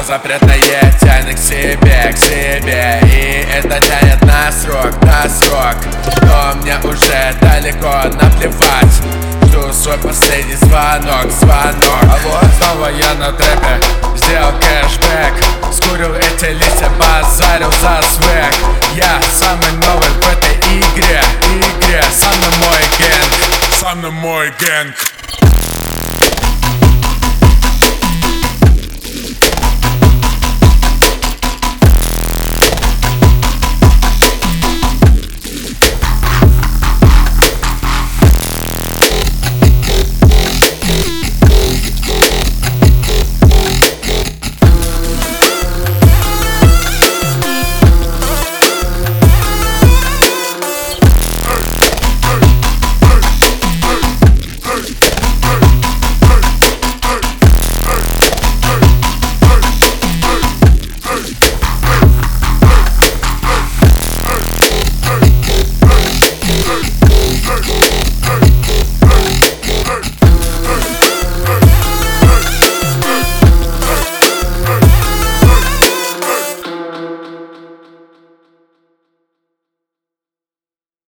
запретное тянет к себе, и это тянет на срок. Но мне уже далеко наплевать. Жду свой последний звонок. Алло, снова я на трэпе, сделал кэшбэк, скурил эти листья, базарил за свек. Я самый новый в этой игре, со мной мой гэнг.